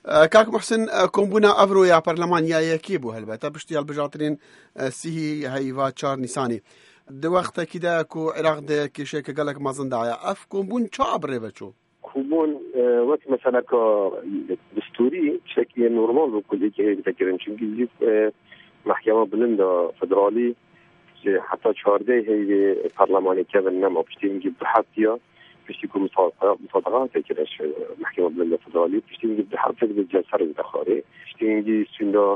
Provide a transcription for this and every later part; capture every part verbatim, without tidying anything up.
کاک محسن کۆمبوونا ئەڤڕۆ یا پەرلەمانیایەکێ بوو هەلبەتە پشتی هەڵبژاردنین سیهی هەیڤا چار نیسانی دووەختێکیدا کو عێراق دە کێشەیەکە گەلێک مەزندایە ئەف کۆمبوون چا ئەبڕێ بەچۆ كوبون وقت مثلا كدستوري بشكل نورمال بكل هيك بتكرن چونكي زيد محكمة بلندا فدرالي حتى چهارده هي برلماني كابن نما بشتي نجيب بحثيا بشتي يكون مصادقات كده محكمة بلندا فدرالي بشتي نجيب بحث بالجلسة الانتخابية بشتي نجي سندا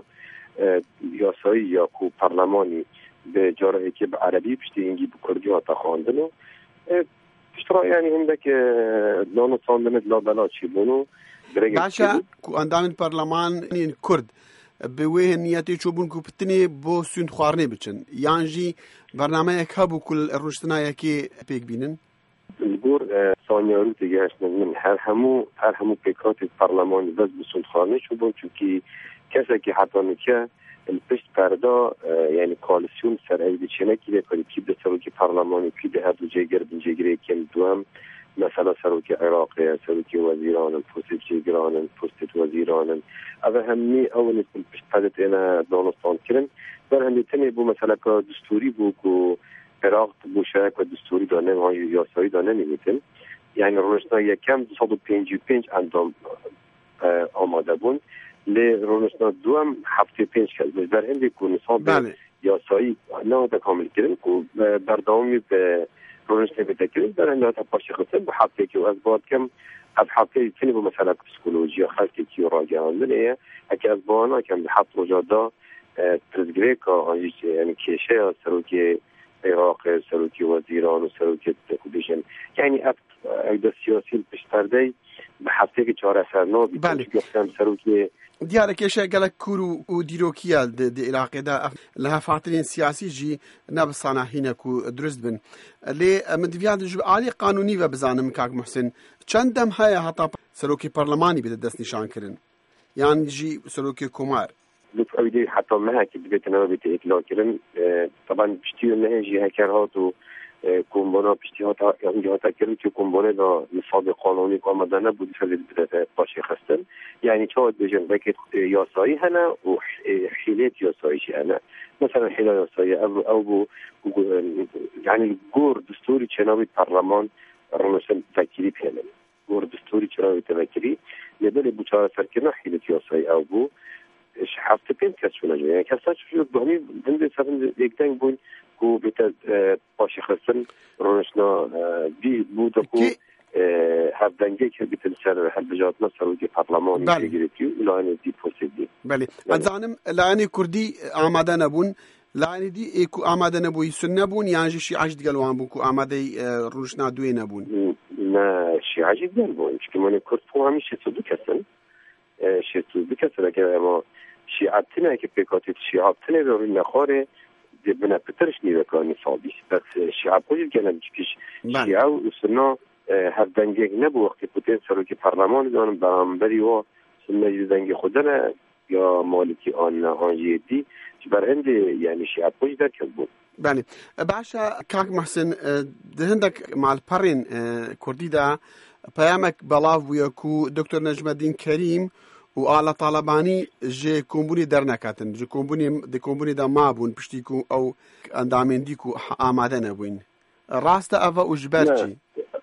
ياسایی یا کو پارلمانی به جاره که به عربی بشتي نجيب بكردي ها تخواندنو اشترا يعني عندك لانو صاندنت لا بلا چی بونو باشا کو اندامن پارلمان کرد به وی نیتی چوبون کو پتنی بو سوند خوارنه بچن یانجی برنامه یک هبو کل روشتنایی که پیک بینن الگور ثانیارو دیگه من هر همو هر همو پیکات پارلمان بس بسوند خوارنه چوبون چونکی کسی که حتی نکه البشت پردا یعنی کالسیون سر ایدی چنه که کنی کی به سروکی پارلمانی کی به هر دو جگر بین جگری کم دوام مثلا سروکی عراقی سروکی وزیران پست جگران پست وزیران اما همین اول اسم البشت پرد اینا دانستان کردن بر هم تنی بو مثلا که دستوری بو که عراق بو شرک و دستوری دانه ها یاسایی دانه نمیتن یعنی روشنا یکم دوصد و پنج و پنج اندام آماده بون لی رونشنا دوام هفته پنج کرد در هندی که نصاب یاسایی نه کامل کردن که بردامی به رونشنا بده کردن در هنده تا پاش خصم به هفته که از بعد کم از هفته تنی به مثلا پسیکولوژی خلقی که راجعان دنیه اگه از بانا کم به هفت روزادا تزگره که آنجیش یعنی کشه سروکی عراق سروکی وزیران و سروکی تکودیشن یعنی اگه سیاسی پشترده به هفته که چهار اثر نابی گفتم سروکی دیاره کشه گلک کورو و دیروکیال د عراق دا لها فاعلین سیاسی جی نب صناحینه کو درست بن لی مدویاد جو عالی قانونی و بزانم کاک محسن چندم های حتی سروکی پارلمانی بده دست نشان کردن یعنی جی سروکی کمار لطف اویدی حتی مها که بيت نما بيت اطلاع کردن طبعا بشتی نه جی هکرهات و کمبونا پشتیات اینجا تکرد که کمبونه دا نصاب قانونی که آمده نبودی فلید بدأت باشی خستن یعنی چه باید بجن بکت یاسایی هنه و حیلت یاساییشی هنه مثلا حیله یاسایی او او بو یعنی گور دستوری چنابی پارلمان رونشن تکیری پیلن گور دستوری چنابی تکیری یدلی بچاره سرکرنا حیلت یاسایی او بو هفته پنج کس شونه جو یعنی کسا شد بهمی بنده سرن یک دنگ بون کو بیت باشی خستن رونشنا دی بود کو هر دنگی که بیت سر هر بجات مصر و دی پارلمانی بگیرتی لانی دی پوسیدی بله ازانم لانی کردی آماده نبون لانی دی ایکو آماده نبوی سن نبون یعنی شیعه دیگلوان بون کو آماده رونشنا دوی نبون نه شیعه دیگل بون چون من کرد فو همیشه تو کسن شتو بکسر که ما شیعتنه که پیکاتت شیعتنه رو نخوره بنا پترش نیوه که نصابیش بس شیعه پوشید گلم چکش شیعه و سنا هر دنگه نبو وقتی پوتین سروکی پارلمان دانم برانبری و سنا جد دنگه خودنه یا مالکی آن آنجی دی بر هنده یعنی شیعه پوشید در کل بود بله باشا کاک محسن دهندک مال پرین کردی دا پیامک بلاو بویا کو دکتر نجم الدین کریم و آلا طالبانی جه کمبونی در نکاتن جه کمبونی ده کمبونی دا ما بون پشتی کو او اندامین دی کو آماده نبوین راست اوه اجبر چی؟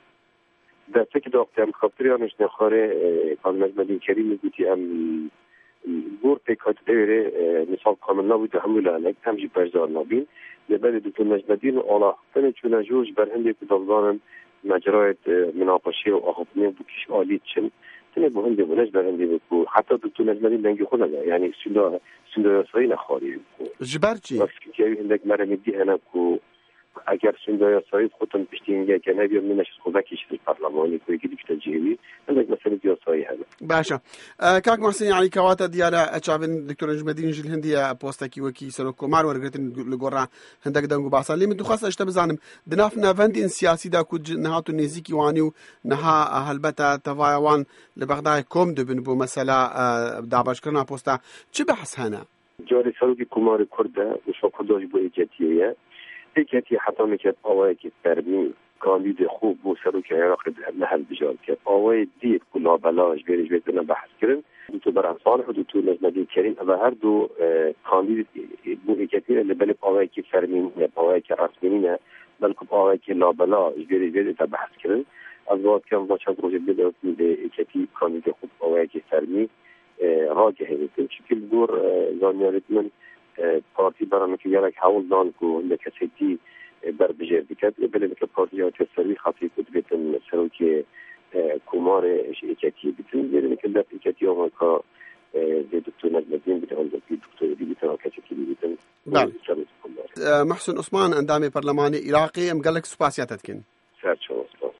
ده تک داقتی هم خبتری آنش نخواره کاک نجم الدین کریم میگوتی هم گور پیکات دوره نصاب کامل نبود همو لعنک هم جی برزار نبین لبن دکتر نجم الدین و آلا فنه چونه جوش بر هنده که دلدانن مجرایت مناقشه و آخفنه بکش آلیت چن تنه به هنده بونش بر هنده بکو حتی دکتر نجم الدین دنگی خود نگه یعنی سنده سنده یاسایی نخواری جبر چی؟ وقتی که هندک مرمی دی هنه که اگر سنده یاسایی خودتون پشتی اینگه که نبیر منش خوبه کشید پارلمانی که یکی دیگه تجیبی هندک مسئله یاسایی هنه باشا کاک محسن یعنی کواتا دیاره اچافن دکتر نجم الدین جل هندیه پوستکی وکی سرکو مار ورگرتن لگورا هندک دنگو باسا لی من دو خواست اشتا بزانم دناف نافندین سیاسی دا کود نهاتو نزیکی وانیو نها هلبتا تفایوان لبغدای کوم دبن بو مثلا داباش کرنا پوستا چه بحث هنا؟ جاری سروکی کمار کرده وشا کرداش بو ایجاتیه ایجاتیه حتی میکرد آوایی که برمی کاندید خوب بو سروکی عراق لحل بجار کرد آوایی دید کلا بلاش بیرش بیتونه بحث کرن دکتر برهان صالح و دکتر نجم الدین کریم و هر دو کاندید بو ایکتی اللي بلب آوای که فرمین یا آوای که رسمینی نه بلکه آوای که لابلا جوری جوری تا بحث کردن از وقت که ما چند روز دیگه به ایکتی کاندید خوب آوای که فرمی راجع هستیم چون دور زانیارت من پارتی برام که یک حول دان کو لکسیتی بر بجر بکرد بله که پارتی ها تسری خاطی کد بیتن سرو که کمار ایکتی بیتن بله که در ایکتی آمریکا دکتر نجم الدین بیتن دکتر دی بیتن کسی بیتن بله محسن عثمان اندام برلمانی عراقی ام قال لك سپاسیاتت کن سرچو